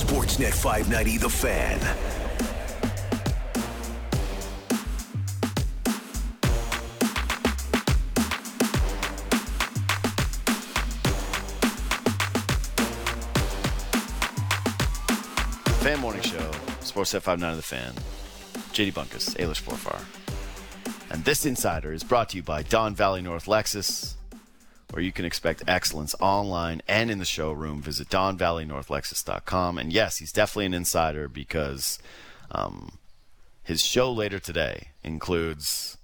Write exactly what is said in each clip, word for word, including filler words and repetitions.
Sportsnet five ninety The Fan. Fan Morning Show, Sportsnet five ninety The Fan. J D Bunkus, Ailish Forfar. And this Insider is brought to you by Don Valley North Lexus, where you can expect excellence online and in the showroom. Visit don valley north lexus dot com. And yes, he's definitely an insider because um, his show later today includes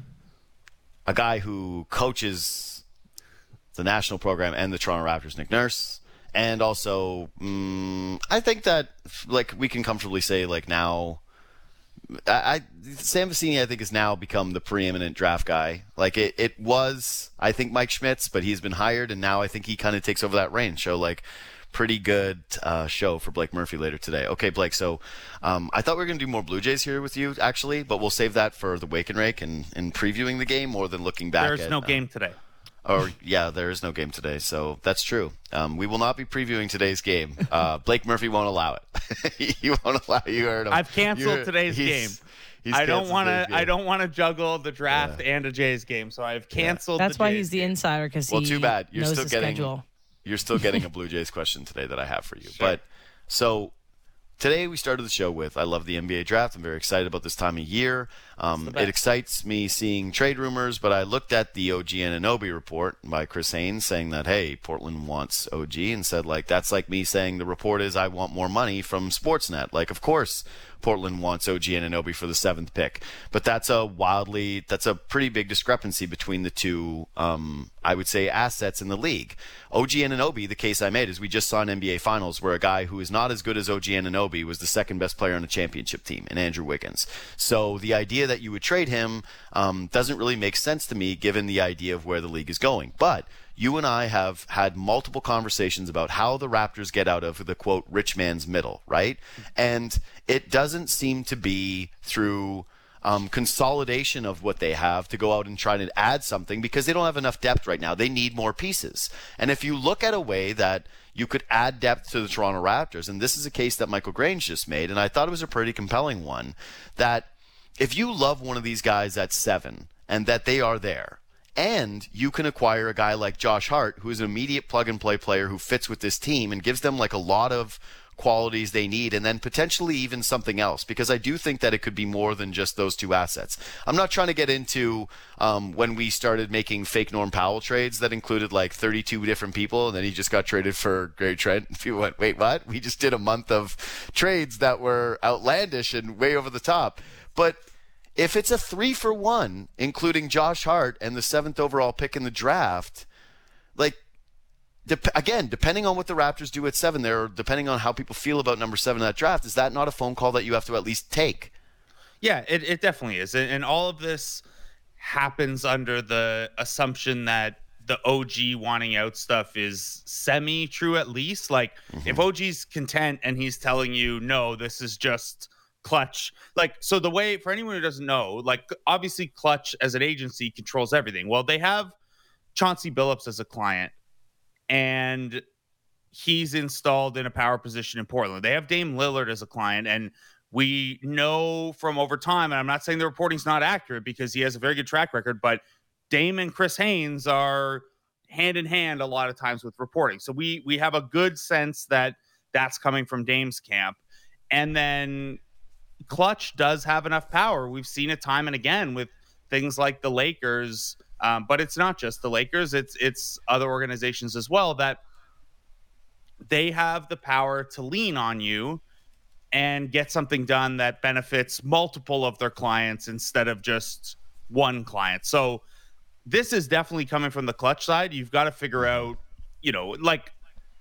a guy who coaches the national program and the Toronto Raptors, Nick Nurse. And also, um, I think that, like, we can comfortably say, like, now, I, I Sam Vecini, I think, has now become the preeminent draft guy. Like, it, it was, I think, Mike Schmitz, but he's been hired, and now I think he kind of takes over that reign. So, like, pretty good uh, show for Blake Murphy later today. Okay, Blake, so um, I thought we were going to do more Blue Jays here with you, actually, but we'll save that for the Wake and Rake and, and previewing the game more than looking back There's at... no uh, game today. Or, yeah, there is no game today, so that's true. Um, we will not be previewing today's game. Uh, Blake Murphy won't allow it. He won't allow you. Heard him. I've canceled You're, today's he's, game. He's I don't want to. I game. don't want to juggle the draft Yeah. and a Jays game, so I've canceled. That's the why Jays he's the game. insider, because he Well, too bad. You're knows still the getting. schedule. You're still getting a Blue Jays question today that I have for you. Sure. But so today we started the show with I love the N B A draft. I'm very excited about this time of year. Um, it excites me seeing trade rumors, but I looked at the O G Anunoby report by Chris Haynes saying that, hey, Portland wants O G, and said, like, that's like me saying the report is I want more money from Sportsnet. Like, of course Portland wants O G Anunoby for the seventh pick. But that's a wildly, that's a pretty big discrepancy between the two, um, I would say, assets in the league. O G Anunoby, the case I made is we just saw an N B A Finals where a guy who is not as good as O G Anunoby was the second best player on a championship team in Andrew Wiggins. So the idea that you would trade him um, doesn't really make sense to me given the idea of where the league is going. But you and I have had multiple conversations about how the Raptors get out of the, quote, rich man's middle, right? And it doesn't seem to be through um, consolidation of what they have to go out and try to add something because they don't have enough depth right now. They need more pieces. And if you look at a way that you could add depth to the Toronto Raptors, and this is a case that Michael Grange just made, and I thought it was a pretty compelling one, that if you love one of these guys at seven and that they are there, and you can acquire a guy like Josh Hart, who is an immediate plug-and-play player who fits with this team and gives them like a lot of qualities they need, and then potentially even something else, because I do think that it could be more than just those two assets. I'm not trying to get into um, when we started making fake Norm Powell trades that included like thirty-two different people, and then he just got traded for Gary Trent. And people went, wait, what? We just did a month of trades that were outlandish and way over the top. But if it's a three for one, including Josh Hart and the seventh overall pick in the draft, like, Dep- again, depending on what the Raptors do at seven there, or depending on how people feel about number seven in that draft, is that not a phone call that you have to at least take? Yeah, it, it definitely is. And, and all of this happens under the assumption that the O G wanting out stuff is semi-true at least. Like, mm-hmm. if O G's content and he's telling you, no, this is just Clutch. Like, so the way, for anyone who doesn't know, like, obviously Clutch as an agency controls everything. Well, they have Chauncey Billups as a client, and he's installed in a power position in Portland. They have Dame Lillard as a client, and we know from over time, and I'm not saying the reporting's not accurate because he has a very good track record, but Dame and Chris Haynes are hand in hand a lot of times with reporting. So we we have a good sense that that's coming from Dame's camp. And then Clutch does have enough power. We've seen it time and again with things like the Lakers. Um, but it's not just the Lakers. It's it's other organizations as well that they have the power to lean on you and get something done that benefits multiple of their clients instead of just one client. So this is definitely coming from the Clutch side. You've got to figure out, you know, like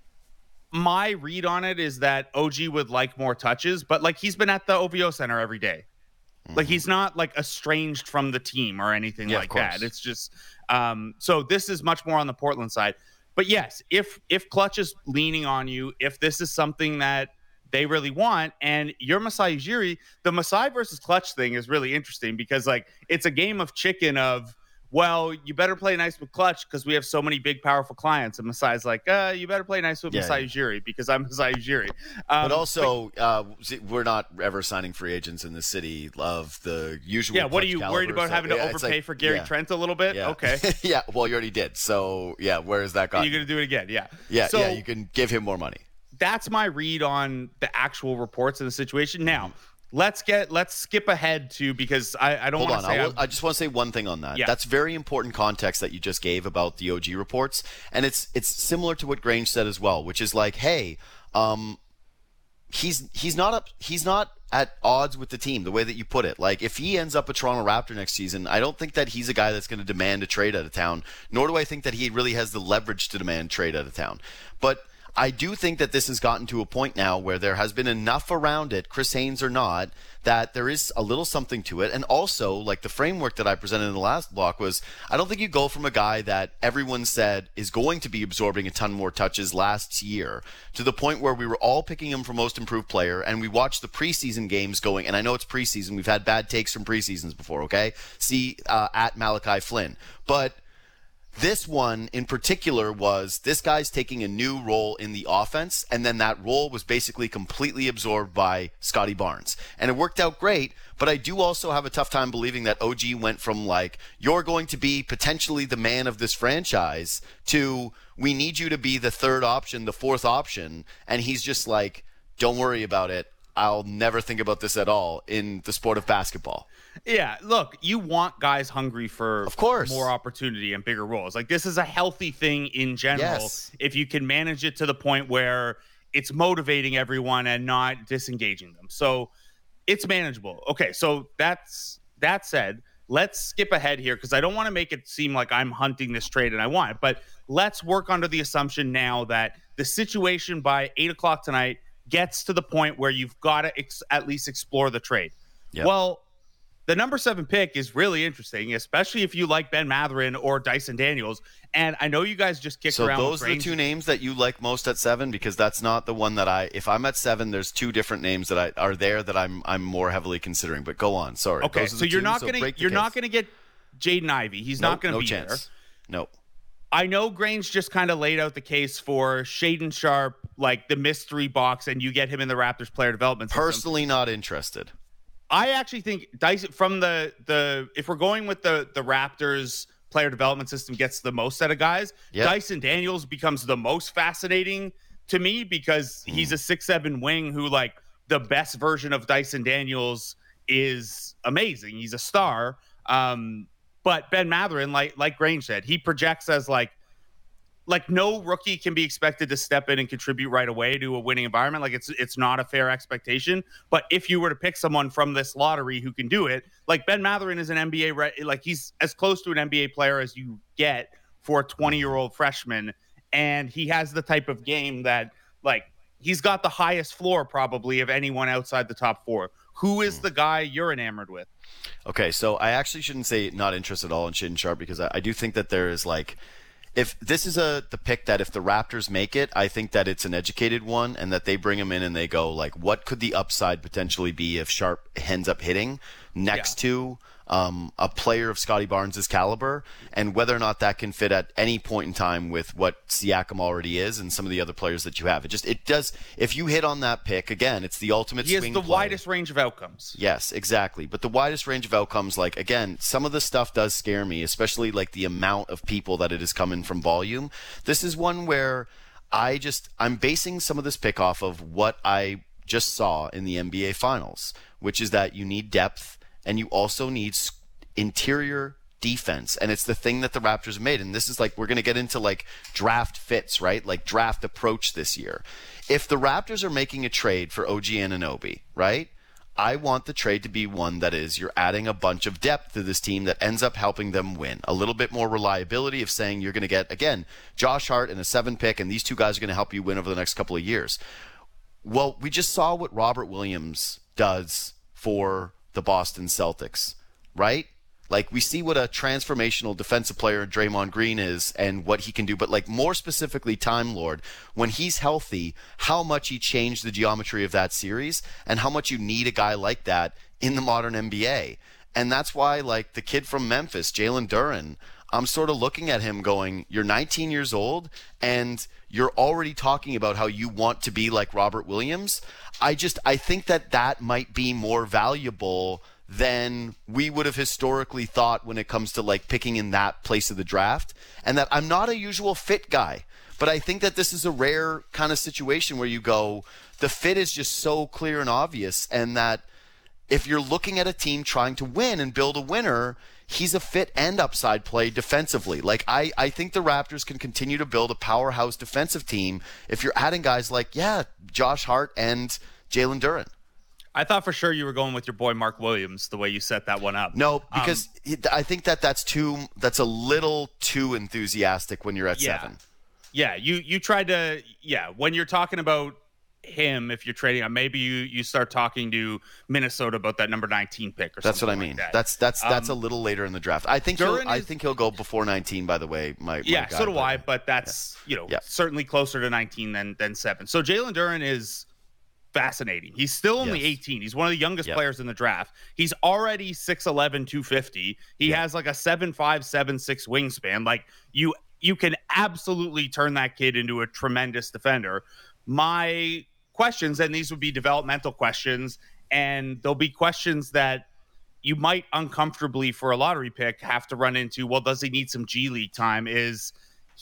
my read on it is that O G would like more touches, but like he's been at the O V O Center every day. Like, he's not, like, estranged from the team or anything yeah, like that. It's just um, – so this is much more on the Portland side. But, yes, if if Clutch is leaning on you, if this is something that they really want, and you're Masai Ujiri, the Masai versus Clutch thing is really interesting because, like, it's a game of chicken of well, you better play nice with Clutch because we have so many big, powerful clients. And Masai's like, uh, you better play nice with yeah, Masai Ujiri because I'm Masai Ujiri. Um, but also, but, uh, we're not ever signing free agents in the city of the usual. Yeah, what are you caliber, worried about so, having to yeah, overpay like, for Gary yeah. Trent a little bit? Yeah. Okay. yeah, well, you already did. So, yeah, where is that gone? You're going to do it again, yeah. Yeah, so, yeah, you can give him more money. That's my read on the actual reports of the situation. Now, Let's get let's skip ahead to because I, I don't want to say I, will, I just want to say one thing on that. Yeah. That's very important context that you just gave about the O G reports, and it's it's similar to what Grange said as well, which is like, hey, um, he's he's not up he's not at odds with the team. The way that you put it, like if he ends up a Toronto Raptor next season, I don't think that he's a guy that's going to demand a trade out of town. Nor do I think that he really has the leverage to demand trade out of town. But I do think that this has gotten to a point now where there has been enough around it, Chris Haynes or not, that there is a little something to it. And also, like the framework that I presented in the last block was, I don't think you go from a guy that everyone said is going to be absorbing a ton more touches last year to the point where we were all picking him for most improved player, and we watched the preseason games going, and I know it's preseason. We've had bad takes from preseasons before, okay? See uh, at Malachi Flynn. But this one in particular was this guy's taking a new role in the offense, and then that role was basically completely absorbed by Scotty Barnes. And it worked out great, but I do also have a tough time believing that O G went from like, you're going to be potentially the man of this franchise to we need you to be the third option, the fourth option. And he's just like, don't worry about it. I'll never think about this at all in the sport of basketball. Yeah, look, you want guys hungry for of course. more opportunity and bigger roles. Like, this is a healthy thing in general. Yes. If you can manage it to the point where it's motivating everyone and not disengaging them. So it's manageable. Okay, so that's that said, let's skip ahead here because I don't want to make it seem like I'm hunting this trade and I want it. But let's work under the assumption now that the situation by eight o'clock tonight gets to the point where you've got to ex- at least explore the trade. Yep. Well, the number seven pick is really interesting, especially if you like Ben Mathurin or Dyson Daniels. And I know you guys just kicked so around. So those with are the two names that you like most at seven, because that's not the one that I. If I'm at seven, there's two different names that I are there that I'm I'm more heavily considering. But go on, sorry. Okay, so you're two, not gonna so you're case. not gonna get Jaden Ivey. He's nope, not gonna no be chance. there. Nope. I know Grange just kind of laid out the case for Shaedon Sharpe, like the mystery box, and you get him in the Raptors player development system. Personally, not interested. I actually think Dyson from the the if we're going with the the Raptors player development system gets the most out of guys, yep. Dyson Daniels becomes the most fascinating to me because mm. he's a six seven wing who, like, the best version of Dyson Daniels is amazing. He's a star. Um, but Ben Mathurin, like like Grange said, he projects as like like no rookie can be expected to step in and contribute right away to a winning environment. Like it's it's not a fair expectation. But if you were to pick someone from this lottery who can do it, like Ben Mathurin is an N B A, re- like he's as close to an N B A player as you get for a twenty-year-old freshman. And he has the type of game that, like, he's got the highest floor probably of anyone outside the top four. Who is the guy you're enamored with? Okay, so I actually shouldn't say not interested at all in Shaedon Sharpe because I, I do think that there is, like, if this is a the pick that if the Raptors make it, I think that it's an educated one and that they bring him in and they go, like, what could the upside potentially be if Sharpe ends up hitting next yeah. to um, a player of Scotty Barnes' caliber, and whether or not that can fit at any point in time with what Siakam already is and some of the other players that you have. It just it does. If you hit on that pick, again, it's the ultimate he swing has the play. widest range of outcomes. Yes, exactly. But the widest range of outcomes, like, again, some of the stuff does scare me, especially like the amount of people that it is coming from volume. This is one where I just I'm basing some of this pick off of what I just saw in the N B A Finals, which is that you need depth and you also need interior defense. And it's the thing that the Raptors made. And this is like, we're going to get into like draft fits, right? Like draft approach this year. If the Raptors are making a trade for O G Anunoby, right? I want the trade to be one that is you're adding a bunch of depth to this team that ends up helping them win. A little bit more reliability of saying you're going to get, again, Josh Hart and a seven pick, and these two guys are going to help you win over the next couple of years. Well, we just saw what Robert Williams does for the Boston Celtics, right? Like, we see what a transformational defensive player Draymond Green is and what he can do, but, like, more specifically Time Lord, when he's healthy, how much he changed the geometry of that series and how much you need a guy like that in the modern N B A. And that's why, like, the kid from Memphis, Jalen Duren, I'm sort of looking at him going, you're nineteen years old and you're already talking about how you want to be like Robert Williams. I just, I think that that might be more valuable than we would have historically thought when it comes to like picking in that place of the draft. And that I'm not a usual fit guy, but I think that this is a rare kind of situation where you go, the fit is just so clear and obvious. And that if you're looking at a team trying to win and build a winner, he's a fit and upside play defensively. Like, I, I think the Raptors can continue to build a powerhouse defensive team if you're adding guys like, yeah, Josh Hart and Jalen Duren. I thought for sure you were going with your boy Mark Williams, the way you set that one up. No, because um, I think that that's too, that's a little too enthusiastic when you're at yeah. seven. Yeah, you, you tried to, yeah, when you're talking about him, if you're trading on, maybe you you start talking to Minnesota about that number nineteen pick or that's something. That's what I mean. Like that. That's that's that's um, a little later in the draft. I think he'll, I think he'll go before nineteen. By the way, my, my yeah, guy, so do but, I. But that's yeah. you know yeah. certainly closer to nineteen than than seven. So Jalen Duren is fascinating. He's still only yes. eighteen. He's one of the youngest yep. players in the draft. He's already six eleven, two fifty. He yep. has like a seven five, seven six wingspan. Like you you can absolutely turn that kid into a tremendous defender. My questions, and these would be developmental questions, and there'll be questions that you might uncomfortably for a lottery pick have to run into. Well, does he need some G League time? Is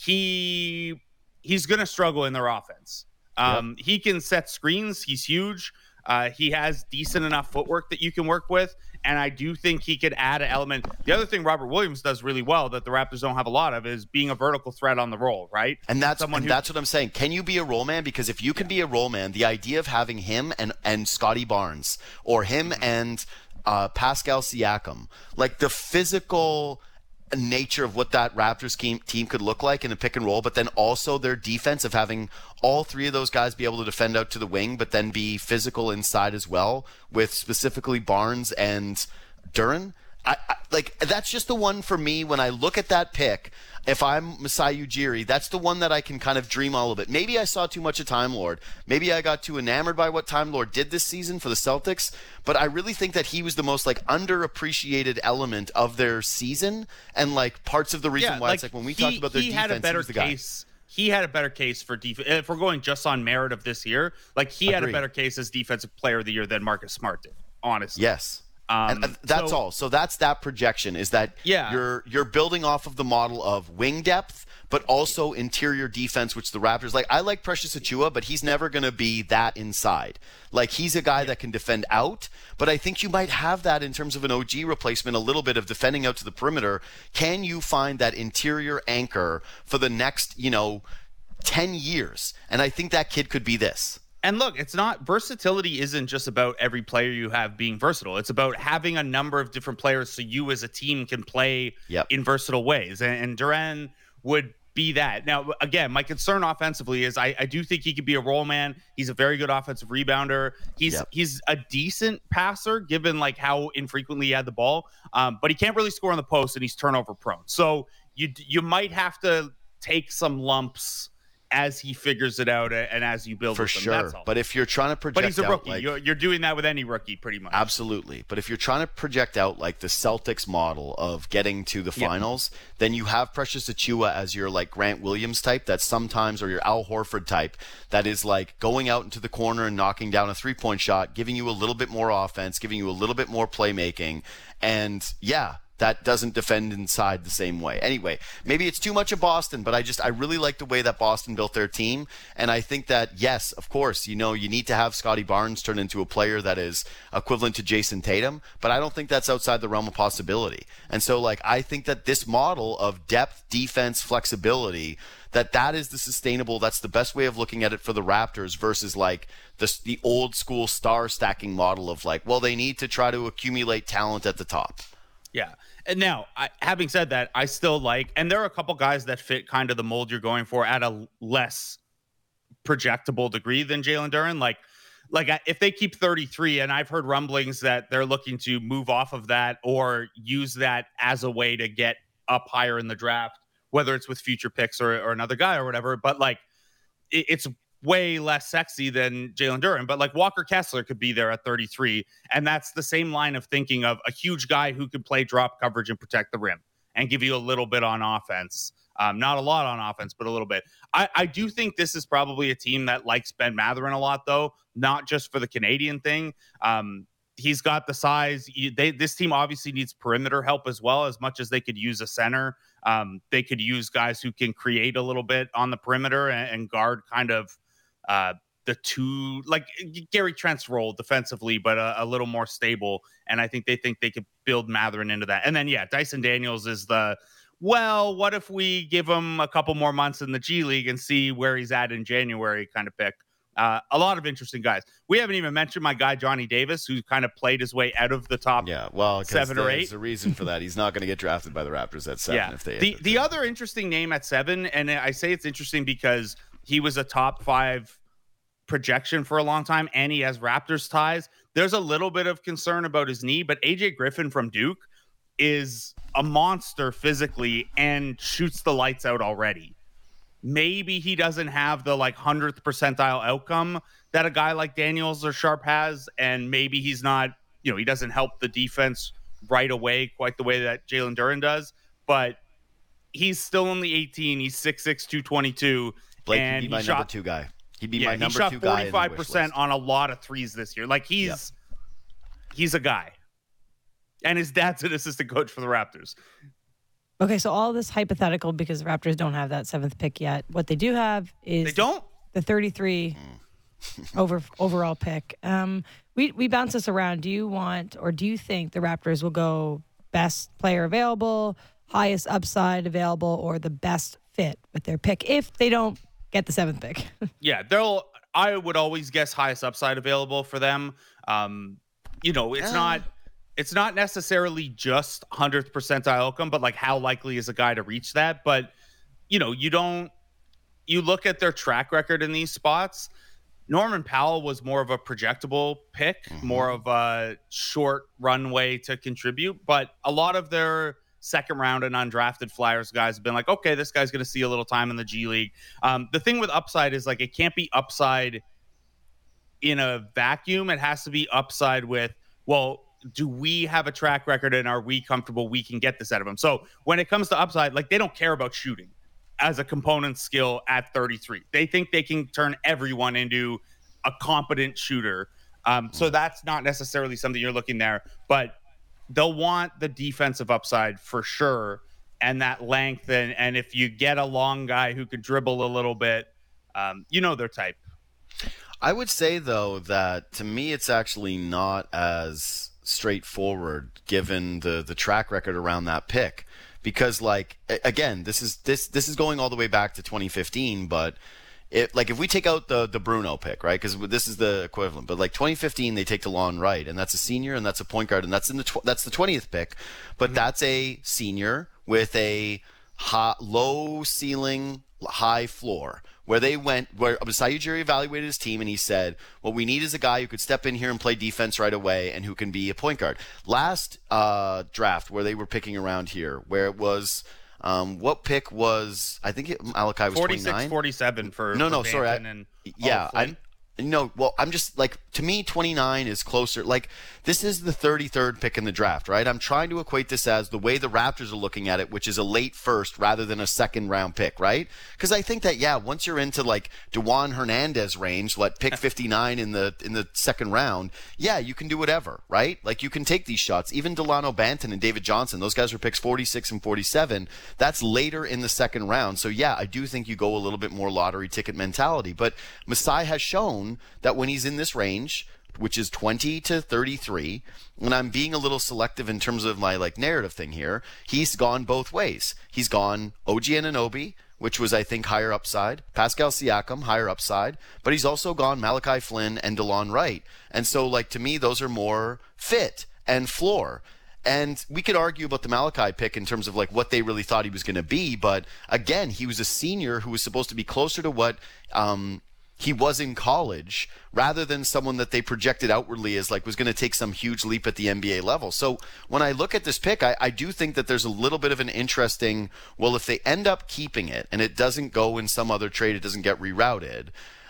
he he's going to struggle in their offense. Um, yep. He can set screens. He's huge. Uh, he has decent enough footwork that you can work with. And I do think he could add an element. The other thing Robert Williams does really well that the Raptors don't have a lot of is being a vertical threat on the roll, right? And that's Someone and who, that's what I'm saying. Can you be a roll man? Because if you can be a roll man, the idea of having him and, and Scotty Barnes or him mm-hmm. and uh, Pascal Siakam, like the physical nature of what that Raptors team could look like in a pick and roll, but then also their defense of having all three of those guys be able to defend out to the wing, but then be physical inside as well, with specifically Barnes and Duren. I, I, like that's just the one for me when I look at that pick. If I'm Masai Ujiri, that's the one that I can kind of dream all of it. Maybe I saw too much of Time Lord. Maybe I got too enamored by what Time Lord did this season for the Celtics. But I really think that he was the most like underappreciated element of their season, and like parts of the reason yeah, why like it's like when we he, talked about their he defense, had a better he was the guy. case. He had a better case for defense. If we're going just on merit of this year, like he Agreed. had a better case as defensive player of the year than Marcus Smart did. Honestly, yes. Um, and that's so, all. So that's that projection is that yeah. you're you're building off of the model of wing depth, but also interior defense, which the Raptors like. I like Precious Achiuwa, but he's never going to be that inside. Like he's a guy yeah. that can defend out, but I think you might have that in terms of an O G replacement, a little bit of defending out to the perimeter. Can you find that interior anchor for the next, you know, ten years? And I think that kid could be this. And look, it's not versatility isn't just about every player you have being versatile. It's about having a number of different players so you as a team can play yep. in versatile ways. And, and Duren would be that. Now, again, my concern offensively is I, I do think he could be a roll man. He's a very good offensive rebounder. He's yep. he's a decent passer given like how infrequently he had the ball. Um, but he can't really score on the post and he's turnover prone. So you you might have to take some lumps as he figures it out and as you build for with him. sure. That's all. But if you're trying to project, but he's a out, rookie. like, you're, you're doing that with any rookie, pretty much. Absolutely. But if you're trying to project out like the Celtics model of getting to the finals, yep. then you have Precious Achiuwa as your like Grant Williams type. That sometimes, or your Al Horford type, that is like going out into the corner and knocking down a three point shot, giving you a little bit more offense, giving you a little bit more playmaking, and yeah. that doesn't defend inside the same way. Anyway, maybe it's too much of Boston, but I just I really like the way that Boston built their team. And I think that, yes, of course, you know, you need to have Scotty Barnes turn into a player that is equivalent to Jason Tatum, but I don't think that's outside the realm of possibility. And so, like, I think that this model of depth, defense, flexibility, that that is the sustainable, that's the best way of looking at it for the Raptors versus, like, the, the old school star stacking model of, like, well, they need to try to accumulate talent at the top. Yeah. And now, I, having said that, I still like, and there are a couple guys that fit kind of the mold you're going for at a less projectable degree than Jalen Duren. Like, like if they keep thirty-three, and I've heard rumblings that they're looking to move off of that or use that as a way to get up higher in the draft, whether it's with future picks or, or another guy or whatever. But like, it, it's way less sexy than Jalen Duren, but like Walker Kessler could be there at thirty-three. And that's the same line of thinking of a huge guy who could play drop coverage and protect the rim and give you a little bit on offense. Um, not a lot on offense, but a little bit. I, I do think this is probably a team that likes Ben Mathurin a lot, though, not just for the Canadian thing. Um, he's got the size. You, they, this team obviously needs perimeter help as well, as much as they could use a center. Um, they could use guys who can create a little bit on the perimeter and, and guard kind of uh, the two, like Gary Trent's role defensively, but a, a little more stable. And I think they think they could build Mathurin into that. And then, yeah, Dyson Daniels is the, well, what if we give him a couple more months in the G League and see where he's at in January kind of pick. Uh, a lot of interesting guys. We haven't even mentioned my guy, Johnny Davis, who kind of played his way out of the top yeah, well, seven or eight. There's a reason for that. He's not going to get drafted by the Raptors at seven. Yeah. If they the the it. other interesting name at seven, and I say it's interesting because he was a top five projection for a long time, and he has Raptors ties. There's a little bit of concern about his knee, but A J Griffin from Duke is a monster physically and shoots the lights out already. Maybe he doesn't have the like hundredth percentile outcome that a guy like Daniels or Sharp has, and maybe he's not, you know, he doesn't help the defense right away quite the way that Jalen Duren does, but he's still only eighteen. He's six six, two twenty-two. Blake, and he'd be my he shot, number two guy. He'd be yeah, my number he shot two guy. forty-five percent on a lot of threes this year. Like he's, yep. he's a guy. And his dad's an assistant coach for the Raptors. Okay, so all this hypothetical because the Raptors don't have that seventh pick yet. What they do have is they don't the thirty-three over overall pick. Um, we we bounce this around. Do you want or do you think the Raptors will go best player available, highest upside available, or the best fit with their pick if they don't get the seventh pick? Yeah, they'll. I would always guess highest upside available for them. Um, you know, it's uh. not. It's not necessarily just hundredth percentile outcome, but like how likely is a guy to reach that? But, you know, you don't, you look at their track record in these spots. Norman Powell was more of a projectable pick, mm-hmm. more of a short runway to contribute. But a lot of their second round and undrafted Flyers guys have been like, okay, this guy's going to see a little time in the G League. Um, the thing with upside is like, it can't be upside in a vacuum. It has to be upside with, well, do we have a track record and are we comfortable we can get this out of them? So when it comes to upside, like they don't care about shooting as a component skill at thirty-three. They think they can turn everyone into a competent shooter. Um, so that's not necessarily something you're looking there, but they'll want the defensive upside for sure. And that length. And, and if you get a long guy who could dribble a little bit, um, you know, their type. I would say though, that to me, it's actually not as straightforward given the the track record around that pick, because like again this is this this is going all the way back to twenty fifteen, but it like if we take out the the Bruno pick, right, because this is the equivalent, but like twenty fifteen they take DeLon Wright, and that's a senior and that's a point guard, and that's in the tw- that's the twentieth pick, but mm-hmm. that's a senior with a high, low ceiling, high floor. Where they went, where Masai Ujiri evaluated his team and he said, what we need is a guy who could step in here and play defense right away and who can be a point guard. Last uh, draft where they were picking around here, where it was, um, what pick was, I think it, Malachi was forty-six, twenty-nine? forty-seven for No, for no, sorry. I, and yeah, I, no, well, I'm just like, to me, twenty-nine is closer. Like, this is the thirty-third pick in the draft, right? I'm trying to equate this as the way the Raptors are looking at it, which is a late first rather than a second round pick, right? Because I think that, yeah, once you're into like DeJuan Hernandez range, like pick fifty-nine in the in the second round, yeah, you can do whatever, right? Like, you can take these shots. Even Delano Banton and David Johnson, those guys were picks forty-six and forty-seven. That's later in the second round. So, yeah, I do think you go a little bit more lottery ticket mentality. But Masai has shown that when he's in this range, which is twenty to thirty-three, and I'm being a little selective in terms of my like narrative thing here, he's gone both ways. He's gone O G Anunoby, which was, I think, higher upside, Pascal Siakam, higher upside, but he's also gone Malachi Flynn and DeLon Wright. And so, like, to me, those are more fit and floor. And we could argue about the Malachi pick in terms of like what they really thought he was going to be, but again, he was a senior who was supposed to be closer to what um, he was in college rather than someone that they projected outwardly as like was going to take some huge leap at the N B A level. So when I look at this pick, I, I do think that there's a little bit of an interesting, well, if they end up keeping it and it doesn't go in some other trade, it doesn't get rerouted,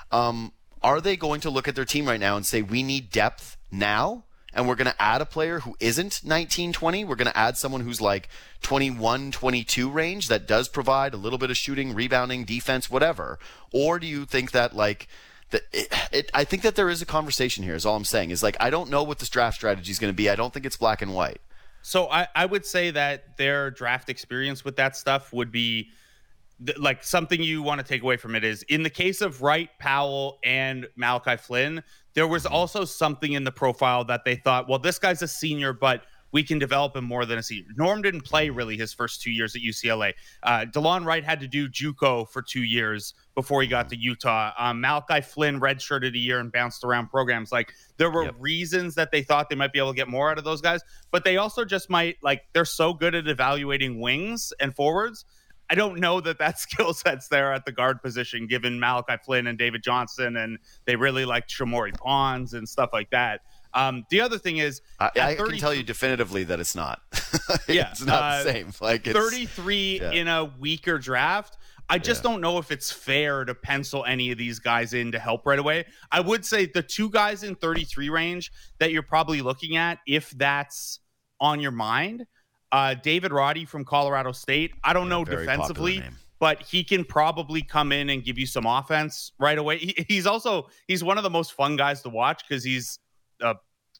Um, are they going to look at their team right now and say, we need depth now? And we're going to add a player who isn't nineteen, twenty. We're going to add someone who's like twenty-one, twenty-two range that does provide a little bit of shooting, rebounding, defense, whatever. Or do you think that like that it, it, I think that there is a conversation here is all I'm saying is like, I don't know what this draft strategy is going to be. I don't think it's black and white. So I, I would say that their draft experience with that stuff would be th- like something you want to take away from it is in the case of Wright, Powell, and Malachi Flynn, there was also something in the profile that they thought, well, this guy's a senior, but we can develop him more than a senior. Norm didn't play really his first two years at U C L A. Uh, DeLon Wright had to do JUCO for two years before he got to Utah. Um, Malachi Flynn redshirted a year and bounced around programs. Like there were yep. reasons that they thought they might be able to get more out of those guys, but they also just might like they're so good at evaluating wings and forwards. I don't know that that skill set's there at the guard position, given Malachi Flynn and David Johnson, and they really like Shamori Pons and stuff like that. Um, the other thing is, I, I can tell you definitively that it's not. yeah, it's not uh, the same. Like it's, thirty-three yeah. in a weaker draft. I just yeah. don't know if it's fair to pencil any of these guys in to help right away. I would say the two guys in thirty-three range that you're probably looking at, if that's on your mind. Uh, David Roddy from Colorado State. I don't yeah, know defensively, but he can probably come in and give you some offense right away. He, he's also, he's one of the most fun guys to watch because he's, uh,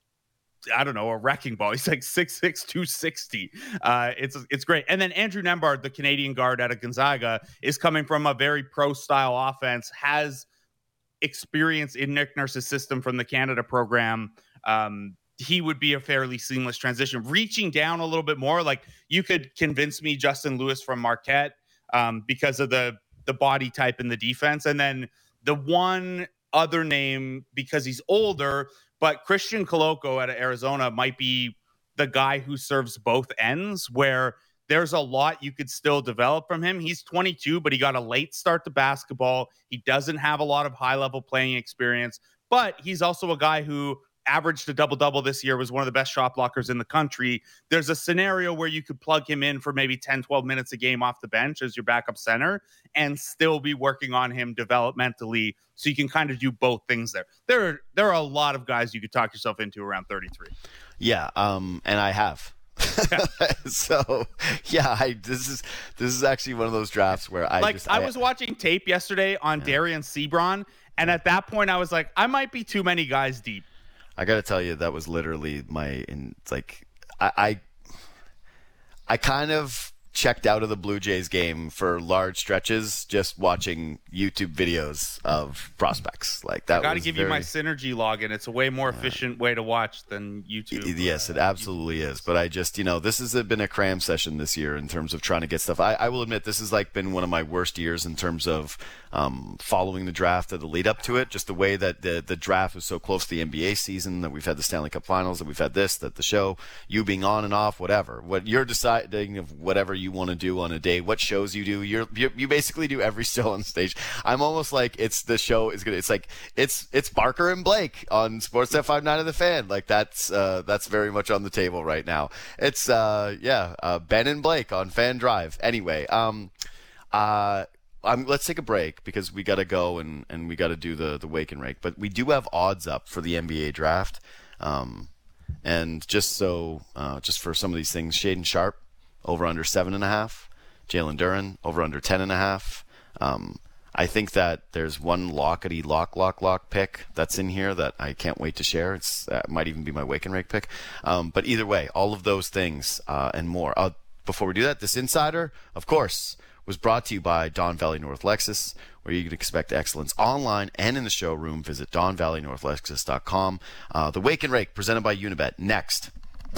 I don't know, a wrecking ball. He's like six six, two sixty. Uh, it's it's great. And then Andrew Nembhard, the Canadian guard out of Gonzaga, is coming from a very pro-style offense, has experience in Nick Nurse's system from the Canada program. Um, he would be a fairly seamless transition. Reaching down a little bit more, like you could convince me Justin Lewis from Marquette um, because of the the body type in the defense. And then the one other name, because he's older, but Christian Coloco out of Arizona might be the guy who serves both ends, where there's a lot you could still develop from him. He's twenty-two, but he got a late start to basketball. He doesn't have a lot of high-level playing experience, but he's also a guy who averaged a double-double this year, was one of the best shot blockers in the country. There's a scenario where you could plug him in for maybe ten, twelve minutes a game off the bench as your backup center and still be working on him developmentally, so you can kind of do both things there. There are, there are a lot of guys you could talk yourself into around thirty-three. Yeah, um, and I have. so yeah, I, this is this is actually one of those drafts where I like just, I, I was watching tape yesterday on yeah. Darian Sebron, and at that point I was like, I might be too many guys deep. I got to tell you, that was literally my in like I, I I kind of checked out of the Blue Jays game for large stretches just watching YouTube videos of prospects. Like that. I got to give very... you my Synergy login. It's a way more efficient way to watch than YouTube. Yes, it absolutely is. But I just, you know, this has been a cram session this year in terms of trying to get stuff. I, I will admit this has like been one of my worst years in terms of um, following the draft or the lead up to it. Just the way that the the draft was so close to the N B A season, that we've had the Stanley Cup Finals, that we've had this, that the show, you being on and off, whatever. What you're deciding of whatever you want to do on a day, what shows you do. You're, you you basically do every show on stage. I'm almost like it's the show is gonna. It's like it's it's Barker and Blake on Sportsnet five nine of the Fan. Like that's uh, that's very much on the table right now. It's uh, yeah, uh, Ben and Blake on Fan Drive. Anyway, um, uh. Um, let's take a break because we got to go and, and we got to do the, the wake and rake. But we do have odds up for the N B A draft. Um, and just so, uh, just for some of these things, Shaden Sharp, over under seven and a half. Jalen Duren, over under ten and a half. Um, I think that there's one lockety lock, lock, lock pick that's in here that I can't wait to share. It's uh, might even be my wake and rake pick. Um, but either way, all of those things uh, and more. Uh, before we do that, this insider, of course, was brought to you by Don Valley North Lexus, where you can expect excellence online and in the showroom. Visit don valley north lexus dot com. Uh, the Wake and Rake, presented by Unibet. Next.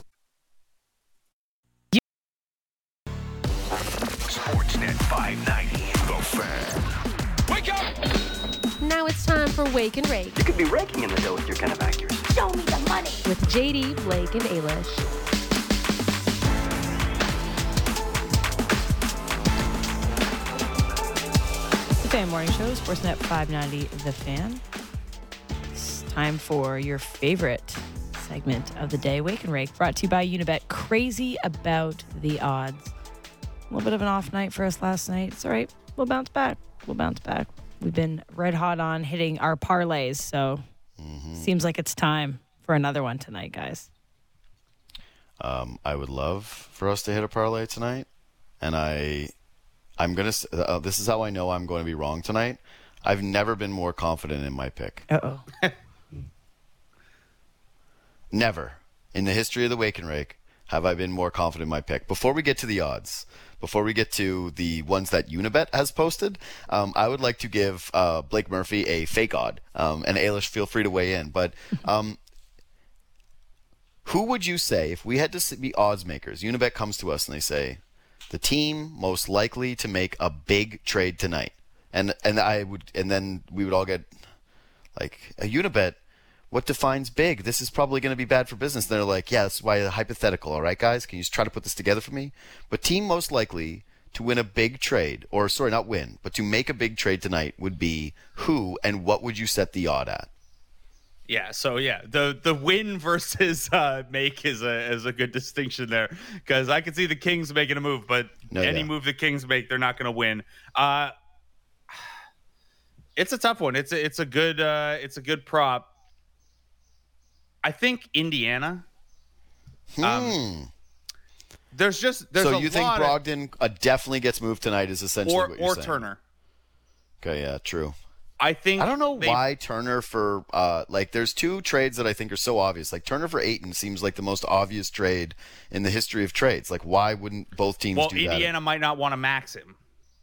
Sportsnet five ninety, The Fan. Wake up! Now it's time for Wake and Rake. You could be raking in the dough with your kind of accuracy. Show me the money. With J D, Blake, and Ailish. Fan Morning Show, Sportsnet five ninety, The Fan. It's time for your favorite segment of the day, Wake and Rake, brought to you by Unibet. Crazy about the odds. A little bit of an off night for us last night. It's all right. We'll bounce back. We'll bounce back. we've been red hot on hitting our parlays, so mm-hmm. seems like it's time for another one tonight, guys. Um, I would love for us to hit a parlay tonight, and I, I'm gonna. Uh, this is how I know I'm going to be wrong tonight. I've never been more confident in my pick. Uh oh. Never in the history of the Wake and Rake have I been more confident in my pick. Before we get to the odds, before we get to the ones that Unibet has posted, um, I would like to give uh, Blake Murphy a fake odd, um, and Ailish, feel free to weigh in. But. Um, Who would you say, if we had to be odds makers, Unibet comes to us and they say, the team most likely to make a big trade tonight, and and I would, and then we would all get like, a Unibet, what defines big? This is probably going to be bad for business. And they're like, yeah, that's why hypothetical. All right, guys, can you just try to put this together for me? But team most likely to win a big trade, or sorry, not win, but to make a big trade tonight would be who, and what would you set the odd at? Yeah, so yeah, the the win versus uh, make is a is a good distinction there, because I can see the Kings making a move, but no, any yeah. move the Kings make, they're not going to win. Uh, it's a tough one. It's a, it's a good uh, it's a good prop. I think Indiana. Hmm. Um, there's just there's so a you think lot Brogdon uh, definitely gets moved tonight? Is essentially or what you're or saying. Turner. Okay, yeah, true. I think I don't know they, why Turner for uh, like there's two trades that I think are so obvious. Like Turner for Ayton seems like the most obvious trade in the history of trades. Like why wouldn't both teams Well, do Indiana that? might not want to max him.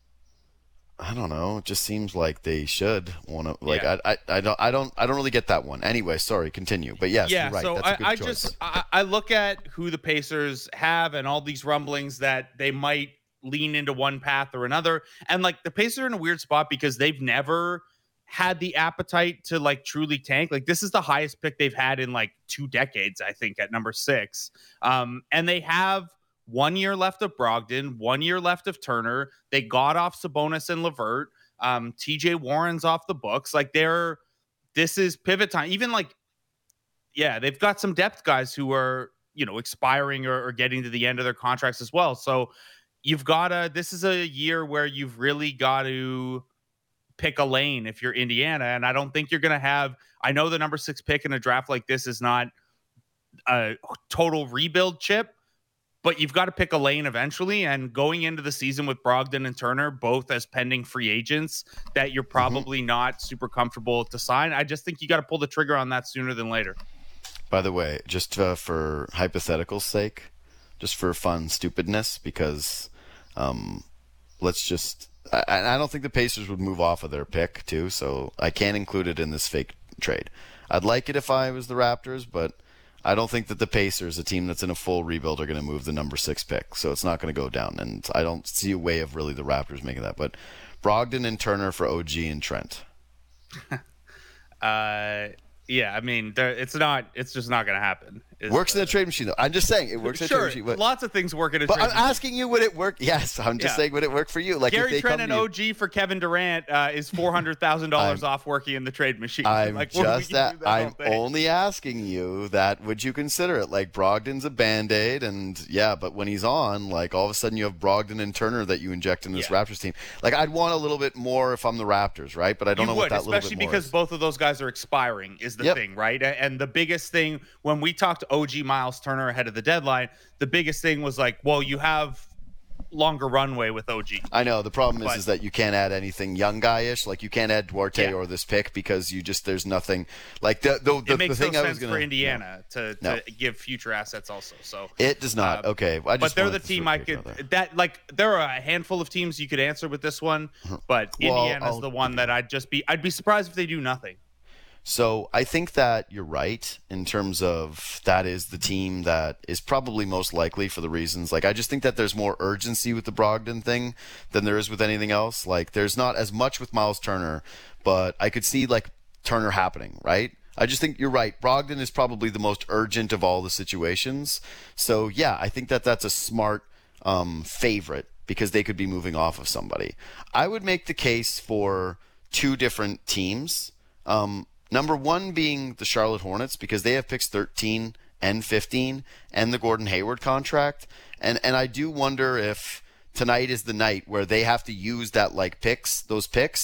I don't know. It just seems like they should want to. Like Yeah. I, I, I don't, I don't, I don't really get that one. Anyway, sorry. Continue. But yes, Yeah, you're right. so That's a good I, I choice. just I, I look at who the Pacers have and all these rumblings that they might lean into one path or another, and like the Pacers are in a weird spot because they've never had the appetite to like truly tank. Like this is the highest pick they've had in like two decades, I think, at number six. Um, and they have one year left of Brogdon, one year left of Turner. They got off Sabonis and LeVert. Um, T J Warren's off the books. Like they're, this is pivot time. Even like, yeah, they've got some depth guys who are, you know, expiring or, or getting to the end of their contracts as well. So you've got to, this is a year where you've really got to pick a lane if you're Indiana. And I don't think you're going to have, I know the number six pick in a draft like this is not a total rebuild chip, but you've got to pick a lane eventually. And going into the season with Brogdon and Turner, both as pending free agents that you're probably mm-hmm. not super comfortable to sign, I just think you got to pull the trigger on that sooner than later. By the way, just uh, for hypothetical sake, just for fun stupidness, because um, let's just, I, I don't think the Pacers would move off of their pick too, so I can't include it in this fake trade. I'd like it if I was the Raptors, but I don't think that the Pacers, a team that's in a full rebuild, are going to move the number six pick, so it's not going to go down, and I don't see a way of really the Raptors making that. But Brogdon and Turner for O G and Trent. uh, yeah, I mean, it's not, it's just not going to happen. Is, works in uh, a trade machine, though. I'm just saying it works in sure, a trade machine. But, lots of things work in a but trade I'm machine. asking you, would it work? Yes, I'm just yeah. saying, would it work for you? Like Gary if they Trent come and to you, O G for Kevin Durant uh, is four hundred thousand dollars off working in the trade machine. I'm like, just that, that I'm only asking you that. Would you consider it? Like Brogdon's a Band-Aid, and yeah, but when he's on, like all of a sudden you have Brogdon and Turner that you inject in this yeah. Raptors team. Like I'd want a little bit more if I'm the Raptors, right? But I don't you know would, what that little especially bit more because is. both of those guys are expiring is the Yep. thing, right? And the biggest thing when we talked to O G Miles Turner ahead of the deadline, the biggest thing was like, well, you have longer runway with O G. I know the problem but, is is that you can't add anything young guyish. Like you can't add Duarte yeah. or this pick because you just there's nothing like the the, the, it makes the thing no I sense was gonna, for Indiana no. to, to No. give future assets also. So it does not. Um, okay, I just but they're wanted the to team throw I a kick could out there. that like there are a handful of teams you could answer with this one, but Well, Indiana's I'll- the one that I'd just be I'd be surprised if they do nothing. So I think that you're right in terms of that is the team that is probably most likely for the reasons. Like I just think that there's more urgency with the Brogdon thing than there is with anything else. Like there's not as much with Miles Turner, but I could see like Turner happening, right? I just think you're right. Brogdon is probably the most urgent of all the situations. So yeah, I think that that's a smart um, favorite because they could be moving off of somebody. I would make the case for two different teams. Um, Number one being the Charlotte Hornets because they have picks thirteen and fifteen and the Gordon Hayward contract. And and I do wonder if tonight is the night where they have to use that like picks, those picks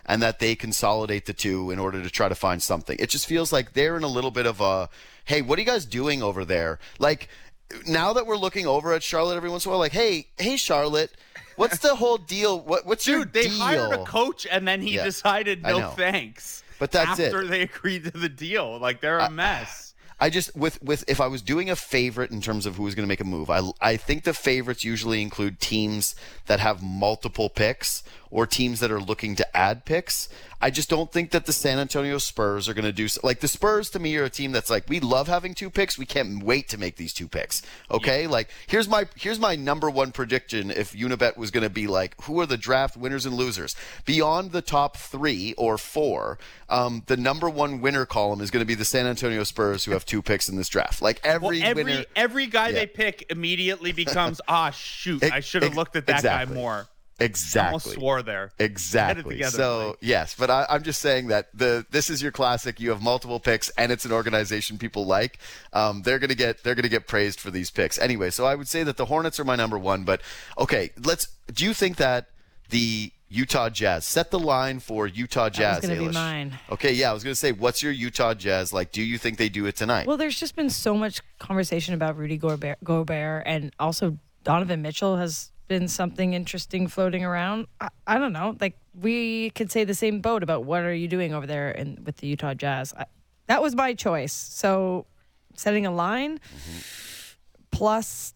and that they consolidate the two in order to try to find something. It just feels like they're in a little bit of a, hey, what are you guys doing over there? Like, now that we're looking over at Charlotte every once in a while, like, hey, hey, Charlotte, what's the whole deal? What, what's Dude, your they deal? hired a coach, and then he Yeah, decided I no know. thanks. But that's after it. they agreed to the deal. Like, they're a I- mess. I just with with if I was doing a favorite in terms of who was going to make a move, I I think the favorites usually include teams that have multiple picks or teams that are looking to add picks. I just don't think that the San Antonio Spurs are going to do so. Like the Spurs to me are a team that's like, we love having two picks. We can't wait to make these two picks. Okay, yeah. Like here's my here's my number one prediction. If Unibet was going to be like, who are the draft winners and losers beyond the top three or four? Um, the number one winner column is going to be the San Antonio Spurs, who have two picks in this draft. Like every well, every winner, every guy yeah. they pick immediately becomes ah shoot. I should have Ex- looked at that exactly. guy more. Exactly. I almost swore there. Exactly. Together, so like. yes, but I, I'm just saying that the this is your classic. You have multiple picks, and it's an organization people like. Um, they're gonna get they're gonna get praised for these picks anyway. So I would say that the Hornets are my number one. But okay, let's. Do you think that the Utah Jazz set the line for Utah Jazz? That was going to Ailish? be mine. Okay, yeah, I was gonna say, what's your Utah Jazz like? Do you think they do it tonight? Well, there's just been so much conversation about Rudy Gobert, Gobert and also Donovan Mitchell has been something interesting floating around. I, I don't know. Like we could say the same boat about what are you doing over there in, with the Utah Jazz. I, that was my choice. So setting a line mm-hmm. plus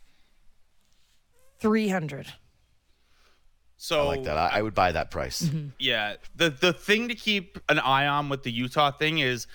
three hundred. So I like that. I, I would buy that price. Mm-hmm. Yeah. The the thing to keep an eye on with the Utah thing is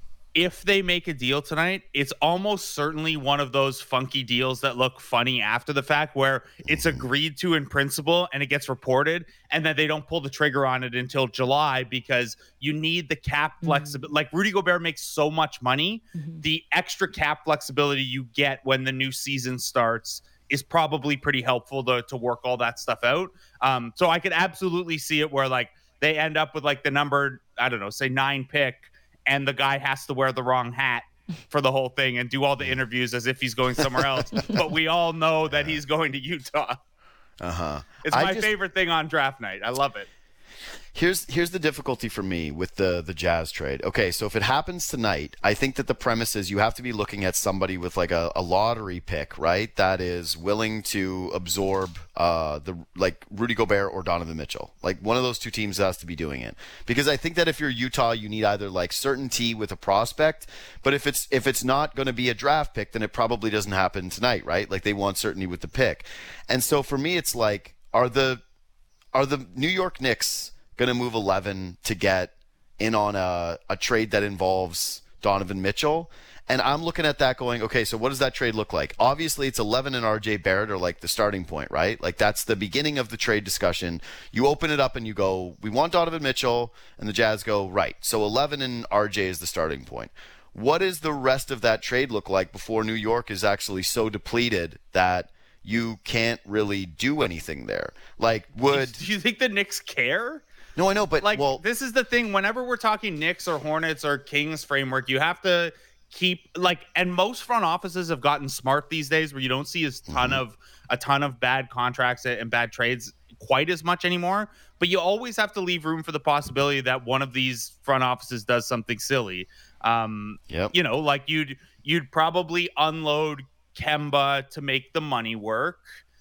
if they make a deal tonight, it's almost certainly one of those funky deals that look funny after the fact where it's agreed to in principle and it gets reported and then they don't pull the trigger on it until July because you need the cap flexibility. Mm-hmm. Like Rudy Gobert makes so much money. Mm-hmm. The extra cap flexibility you get when the new season starts is probably pretty helpful to, to work all that stuff out. Um, so I could absolutely see it where like they end up with like the number, I don't know, say nine pick, and the guy has to wear the wrong hat for the whole thing and do all the interviews as if he's going somewhere else. But we all know that he's going to Utah. Uh-huh. It's my just, favorite thing on draft night. I love it. Here's here's the difficulty for me with the the Jazz trade. Okay, so if it happens tonight, I think that the premise is you have to be looking at somebody with like a, a lottery pick, right? That is willing to absorb uh, the like Rudy Gobert or Donovan Mitchell. Like one of those two teams has to be doing it. Because I think that if you're Utah, you need either like certainty with a prospect, but if it's if it's not going to be a draft pick, then it probably doesn't happen tonight, right? Like they want certainty with the pick. And so for me, it's like are the are the New York Knicks going to move eleven to get in on a, a trade that involves Donovan Mitchell? And I'm looking at that going, okay, so what does that trade look like? Obviously, it's eleven and R J Barrett are like the starting point, right? Like that's the beginning of the trade discussion. You open it up and you go, we want Donovan Mitchell, and the Jazz go, right. So eleven and R J is the starting point. What does the rest of that trade look like before New York is actually so depleted that you can't really do anything there? Like, would... Do you think the Knicks care? No, I know, but like well, this is the thing. Whenever we're talking Knicks or Hornets or Kings framework, you have to keep like, and most front offices have gotten smart these days, where you don't see a ton mm-hmm. of a ton of bad contracts and bad trades quite as much anymore. But you always have to leave room for the possibility that one of these front offices does something silly. Um, yep. You know, like you'd you'd probably unload Kemba to make the money work.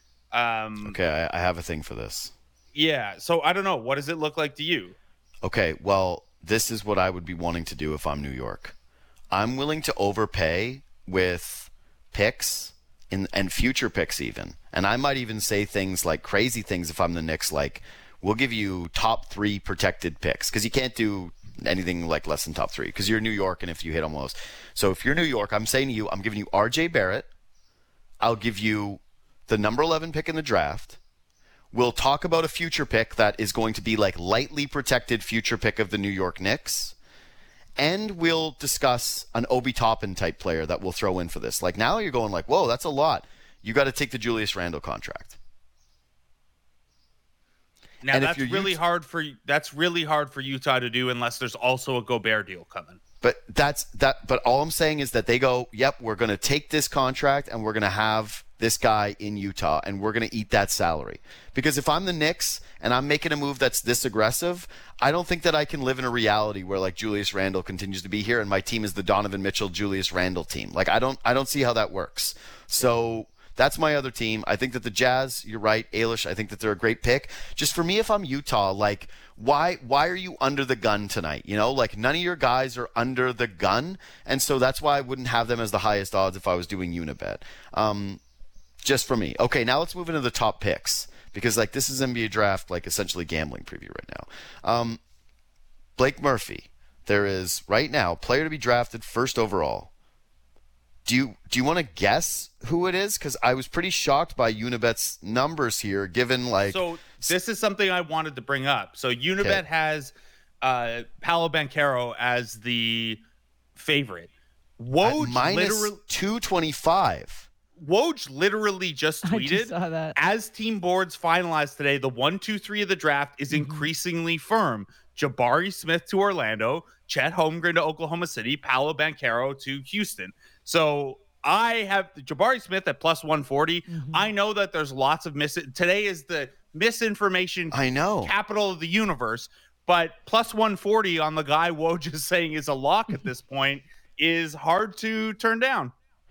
Um, okay, I, I have a thing for this. Yeah, so I don't know. What does it look like to you? Okay, well, this is what I would be wanting to do if I'm New York. I'm willing to overpay with picks in, and future picks even. And I might even say things like crazy things if I'm the Knicks, like we'll give you top three protected picks. Because you can't do anything like less than top three because you're New York, and if you hit on those. So if you're New York, I'm saying to you, I'm giving you R J Barrett. I'll give you the number eleven pick in the draft. We'll talk about a future pick that is going to be like lightly protected future pick of the New York Knicks. And we'll discuss an Obi Toppin type player that we'll throw in for this. Like now you're going like, whoa, that's a lot. You got to take the Julius Randle contract. Now and that's really Utah, hard for that's really hard for Utah to do unless there's also a Gobert deal coming. But that's that. But all I'm saying is that they go, yep, we're going to take this contract and we're going to have this guy in Utah, and we're going to eat that salary. Because if I'm the Knicks and I'm making a move that's this aggressive, I don't think that I can live in a reality where like Julius Randle continues to be here and my team is the Donovan Mitchell, Julius Randle team. Like I don't, I don't see how that works. So that's my other team. I think that the Jazz, you're right, Ailish, I think that they're a great pick. Just for me, if I'm Utah, like why, why are you under the gun tonight? You know, like none of your guys are under the gun. And so that's why I wouldn't have them as the highest odds if I was doing Unibet. Um, Just for me. Okay, now let's move into the top picks because like this is N B A draft, like essentially gambling preview right now. Um, Blake Murphy, there is right now player to be drafted first overall. Do you do you want to guess who it is? Because I was pretty shocked by Unibet's numbers here, given like. So this is something I wanted to bring up. So Unibet okay. has uh, Paolo Banchero as the favorite. Woj minus literally two twenty-five. Woj literally just I tweeted, just saw that. as team boards finalized today, the one, two, three of the draft is Mm-hmm. increasingly firm. Jabari Smith to Orlando, Chet Holmgren to Oklahoma City, Paolo Banchero to Houston. So I have Jabari Smith at plus one forty. Mm-hmm. I know that there's lots of mis. Today is the misinformation I know. capital of the universe, but plus one forty on the guy Woj is saying is a lock at this point is hard to turn down.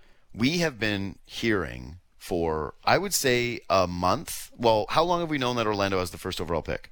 We have been hearing for, I would say, a month. Well, how long have we known that Orlando has the first overall pick?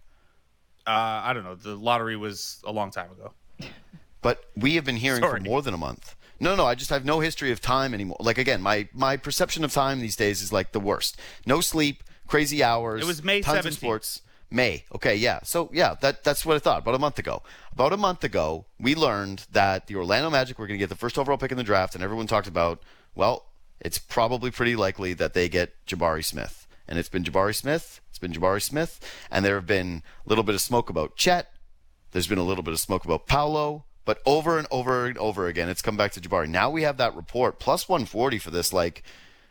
Uh, I don't know. The lottery was a long time ago. But we have been hearing Sorry. for more than a month. No, no, I just have no history of time anymore. Like, again, my, my perception of time these days is like the worst. No sleep, crazy hours. It was May tons seventeenth. of sports. May. Okay, yeah. So, yeah, that that's what I thought. About a month ago. About a month ago, we learned that the Orlando Magic were going to get the first overall pick in the draft, and everyone talked about, well, it's probably pretty likely that they get Jabari Smith. And it's been Jabari Smith. It's been Jabari Smith. And there have been a little bit of smoke about Chet. There's been a little bit of smoke about Paolo. But over and over and over again, it's come back to Jabari. Now we have that report. Plus one forty for this. Like,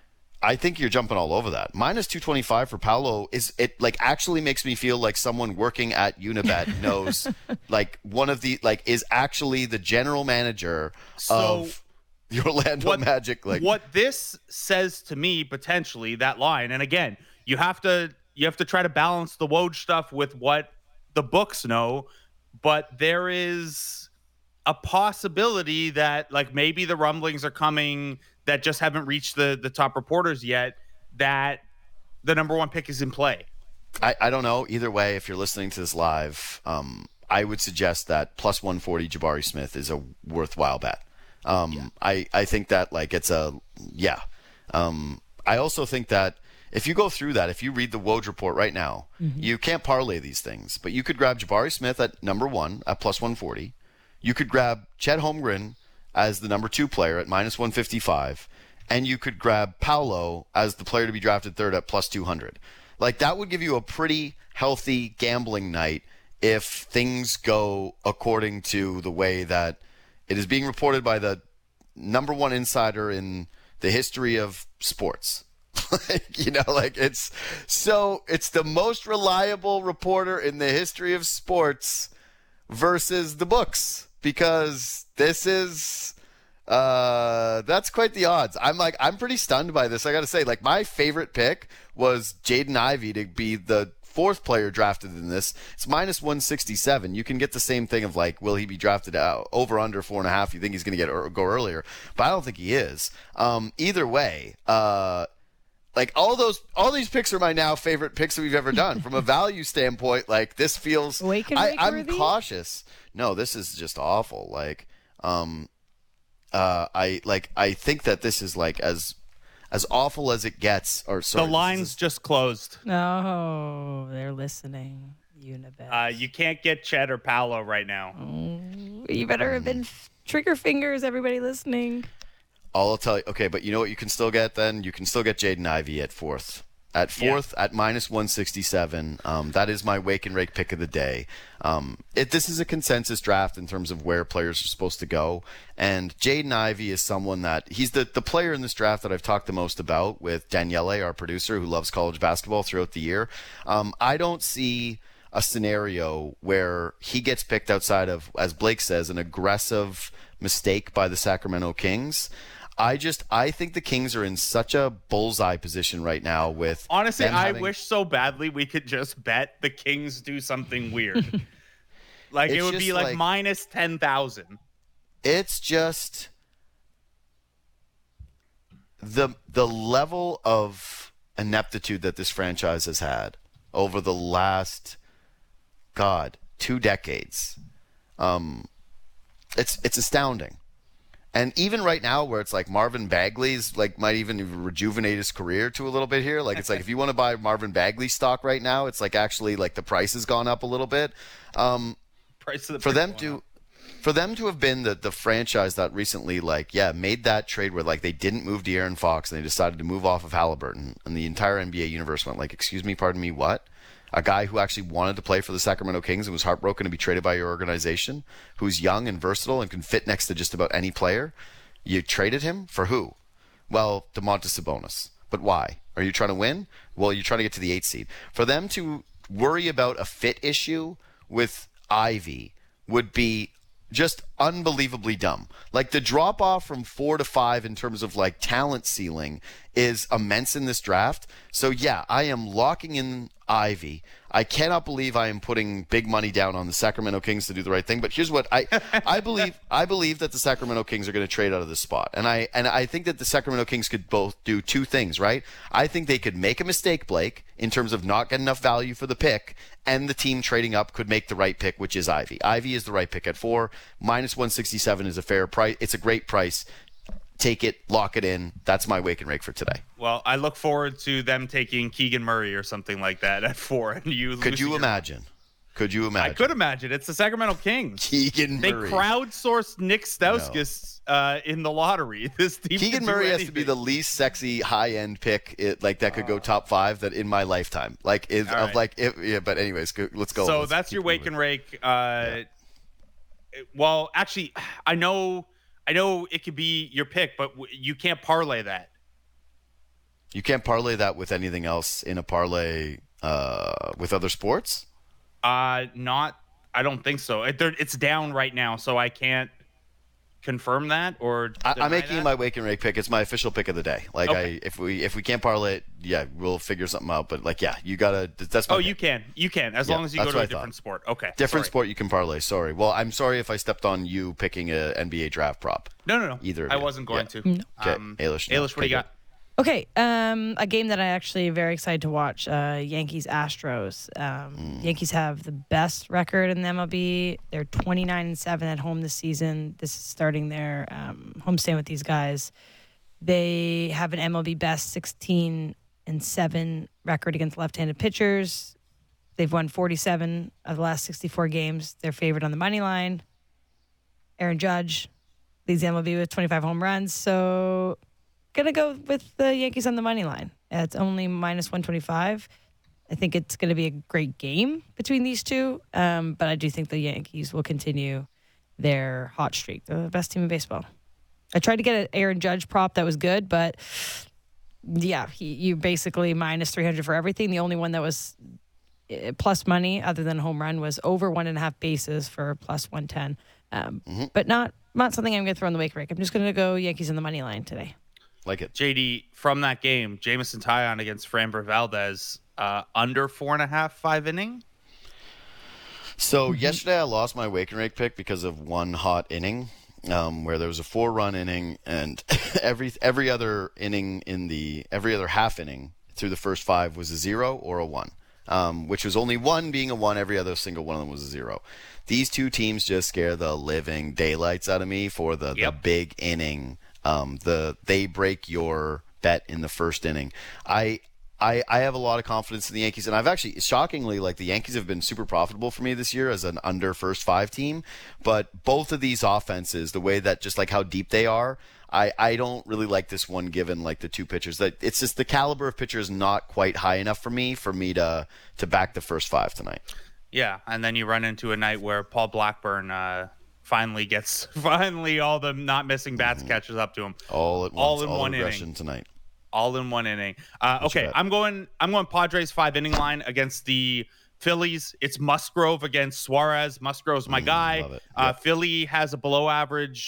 I think you're jumping all over that. Minus two twenty-five for Paolo is, it like actually makes me feel like someone working at Unibet knows, like one of the, like is actually the general manager So of the Orlando what, Magic. Like what this says to me, potentially, that line, and again, you have to you have to try to balance the Woj stuff with what the books know, but there is a possibility that like maybe the rumblings are coming that just haven't reached the the top reporters yet, that the number one pick is in play. I, I don't know. Either way, if you're listening to this live, um, I would suggest that plus one forty Jabari Smith is a worthwhile bet. Um, yeah. I, I think that like it's a, yeah. Um, I also think that if you go through that, if you read the Woj report right now, mm-hmm. you can't parlay these things, but you could grab Jabari Smith at number one at plus one forty. You could grab Chet Holmgren as the number two player at minus one fifty-five, and you could grab Paolo as the player to be drafted third at plus two hundred. Like that would give you a pretty healthy gambling night if things go according to the way that it is being reported by the number one insider in the history of sports. Like, you know, like it's so it's the most reliable reporter in the history of sports versus the books, because this is uh that's quite the odds. I'm like I'm pretty stunned by this. I got to say, like my favorite pick was Jaden Ivey to be the fourth player drafted in this. It's minus one sixty-seven. You can get the same thing of like, will he be drafted out over under four and a half? You think he's going to get or go earlier, but I don't think he is. Um, either way, uh, like all those, all these picks are my now favorite picks that we've ever done from a value standpoint. Like this feels, Wake and I, I'm Wake-worthy? cautious. No, this is just awful. Like, um, uh, I like, I think that this is like as, as awful as it gets. Or sorry, the line's is, just closed. No, they're listening. Unibet. Uh, you can't get Chet or Paolo right now. Oh, you better have been f- trigger fingers, everybody listening. I'll tell you. Okay, but you know what you can still get then? You can still get Jaden Ivey at fourth. At fourth, yeah. At minus one sixty-seven. Um, that is my wake and rake pick of the day. Um, it, this is a consensus draft in terms of where players are supposed to go. And Jaden Ivey is someone that he's the, the player in this draft that I've talked the most about with Daniele, our producer, who loves college basketball throughout the year. Um, I don't see a scenario where he gets picked outside of, as Blake says, an aggressive mistake by the Sacramento Kings. I just I think the Kings are in such a bullseye position right now with honestly, them I having, wish so badly we could just bet the Kings do something weird. Like It's it would just be like, like- minus ten thousand. it's just the the level of ineptitude that this franchise has had over the last God two decades. Um, it's it's astounding. And even right now, where it's like Marvin Bagley's like might even rejuvenate his career to a little bit here. Like it's like if you want to buy Marvin Bagley stock right now, it's like actually like the price has gone up a little bit. Um, Price of the for them going to up. for them to have been the, the franchise that recently like yeah made that trade where like they didn't move De'Aaron Fox and they decided to move off of Halliburton, and the entire N B A universe went like, excuse me, pardon me, what? A guy who actually wanted to play for the Sacramento Kings and was heartbroken to be traded by your organization, who's young and versatile and can fit next to just about any player. You traded him for who? Well, DeMontis Sabonis. But why? Are you trying to win? Well, you're trying to get to the eighth seed. For them to worry about a fit issue with Ivy would be just unbelievably dumb. Like the drop off from four to five in terms of like talent ceiling is immense in this draft. So yeah, I am locking in Ivy. I cannot believe I am putting big money down on the Sacramento Kings to do the right thing. But here's what I I believe I believe that the Sacramento Kings are going to trade out of this spot. And I and I think that the Sacramento Kings could both do two things, right? I think they could make a mistake, Blake, in terms of not getting enough value for the pick, and the team trading up could make the right pick, which is Ivy. Ivy is the right pick at four. Minus one sixty-seven is a fair price. It's a great price. Take it, lock it in. That's my wake and rake for today. Well, I look forward to them taking Keegan Murray or something like that at four. And you Could you your- imagine? Could you imagine? I could imagine. It's the Sacramento Kings. Keegan They Murray. crowdsourced Nick Stauskas uh, in the lottery. This team Keegan can do Murray has to be anything. the least sexy high end pick it, like that could go top five that in my lifetime. Like is All of right. like if, yeah. But anyways, go, let's go. So Let's that's keep your wake moving. and rake. Uh, Well, actually, I know, I know it could be your pick, but w- you can't parlay that. You can't parlay that with anything else in a parlay uh, with other sports. Uh, not. I don't think so. It, there- it's down right now, so I can't confirm that or. I, deny I'm making that. my wake and rake pick. It's my official pick of the day. Like Okay. I, if we if we can't parlay it, yeah, we'll figure something out. But like, yeah, you gotta. That's my Oh, pick. you can. You can, as Yeah, long as you go that's to a what I different thought. sport. Okay. Different sorry. sport you can parlay. Sorry. Well, I'm sorry if I stepped on you picking a N B A draft prop. No, no, no. Either of I you. wasn't going Yeah. to. Okay, Um, Ailish, no. Ailish, what do you Okay, got? Okay, um, a game that I actually am very excited to watch. Uh, Yankees Astros. Um, Mm. Yankees have the best record in the M L B. They're twenty-nine and seven at home this season. This is starting their um, homestand with these guys. They have an M L B best sixteen and seven record against left-handed pitchers. They've won forty-seven of the last sixty-four games. They're favored on the money line. Aaron Judge leads the M L B with twenty-five home runs. So gonna go with the Yankees on the money line. Uh, It's only minus one twenty-five. I think it's going to be a great game between these two, um, but I do think the Yankees will continue their hot streak. They're the best team in baseball. I tried to get an Aaron Judge prop that was good, but yeah, he, you basically minus three hundred for everything. The only one that was uh, plus money other than home run was over one and a half bases for plus one ten. Um, But not not something I'm going to throw in the wake rake. I'm just going to go Yankees on the money line today. Like it. J D, from that game, Jamison Tyon against Framber Valdez, uh, under four and a half, five inning. So Mm-hmm. yesterday I lost my wake and rake pick because of one hot inning, um, where there was a four-run inning, and every every other inning in the every other half inning through the first five was a zero or a one, um, which was only one being a one. Every other single one of them was a zero. These two teams just scare the living daylights out of me for the, the Yep. big inning. Um, the they break your bet in the first inning. I. I, I have a lot of confidence in the Yankees, and I've actually, shockingly, like the Yankees have been super profitable for me this year as an under first five team. But both of these offenses, the way that just like how deep they are, I, I don't really like this one given like the two pitchers. That it's just the caliber of pitcher is not quite high enough for me for me to to back the first five tonight. Yeah, and then you run into a night where Paul Blackburn uh, finally gets finally all the not missing bats catches up to him. All at once, All in all one aggression inning. tonight. All in one inning. Uh, okay, bet? I'm going. I'm going Padres five inning line against the Phillies. It's Musgrove against Suarez. Musgrove's my guy. love it. Uh, Yep. Philly has a below average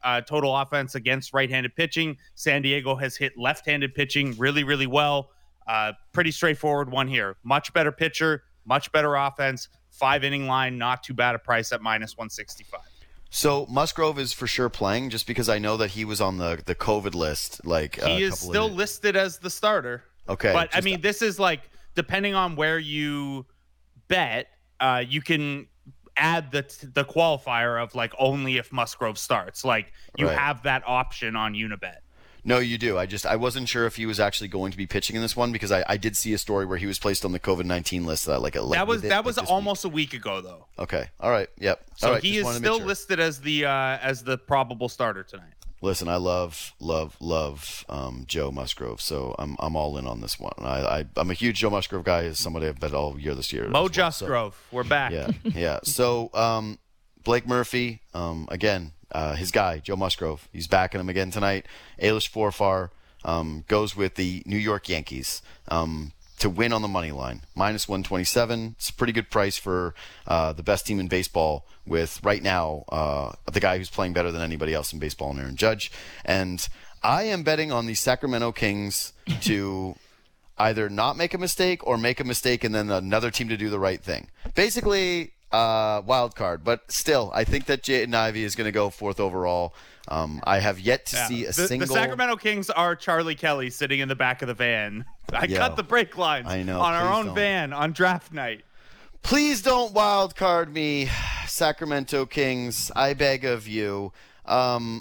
uh, total offense against right-handed pitching. San Diego has hit left-handed pitching really, really well. Uh, pretty straightforward one here. Much better pitcher, much better offense. Five-inning line, not too bad a price at minus one sixty-five. So Musgrove is for sure playing, just because I know that he was on the, the COVID list. Like he uh, is still of... listed as the starter. Okay, but just... I mean, this is like depending on where you bet, uh, you can add the the qualifier of like only if Musgrove starts. Like you right. have that option on Unibet. No, you do. I just I wasn't sure if he was actually going to be pitching in this one, because I, I did see a story where he was placed on the COVID nineteen list. That like a, that was it, that was like almost week. a week ago though. Okay. All right. Yep. So All right. he just is still sure. listed as the uh, as the probable starter tonight. Listen, I love, love, love um, Joe Musgrove, so I'm I'm all in on this one. I, I I'm a huge Joe Musgrove guy. Is somebody I've bet all year this year. Mo well, Musgrove, so. We're back. Yeah, yeah. So um, Blake Murphy, um, again, uh, his guy Joe Musgrove, he's backing him again tonight. Ailish Forfar um, goes with the New York Yankees. Um, to win on the money line, minus one twenty-seven. It's a pretty good price for uh, the best team in baseball with right now uh, the guy who's playing better than anybody else in baseball, and Aaron Judge. And I am betting on the Sacramento Kings to either not make a mistake or make a mistake and then another team to do the right thing. Basically, uh, wild card. But still, I think that Jaden Ivey is going to go fourth overall. Um, I have yet to yeah. see a the, single... The Sacramento Kings are Charlie Kelly sitting in the back of the van. I Yo, cut the brake lines I know, on our own don't. van on draft night. Please don't wild card me, Sacramento Kings. I beg of you. Um,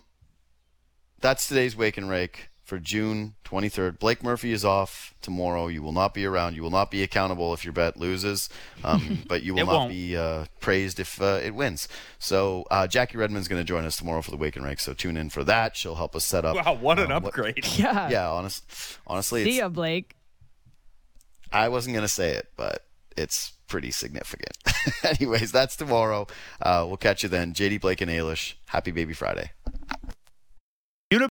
that's today's Wake and Rake for June twenty-third. Blake Murphy is off tomorrow. You will not be around. You will not be accountable if your bet loses, um, but you will It not won't. be uh, praised if uh, it wins. So uh, Jackie Redmond's going to join us tomorrow for the Wake and Rake, so tune in for that. She'll help us set up. Wow, what an um, upgrade. Yeah. Yeah, honest, honestly, See it's, ya, Blake. I wasn't going to say it, but it's pretty significant. Anyways, that's tomorrow. Uh, we'll catch you then. J D, Blake, and Ailish. Happy Baby Friday.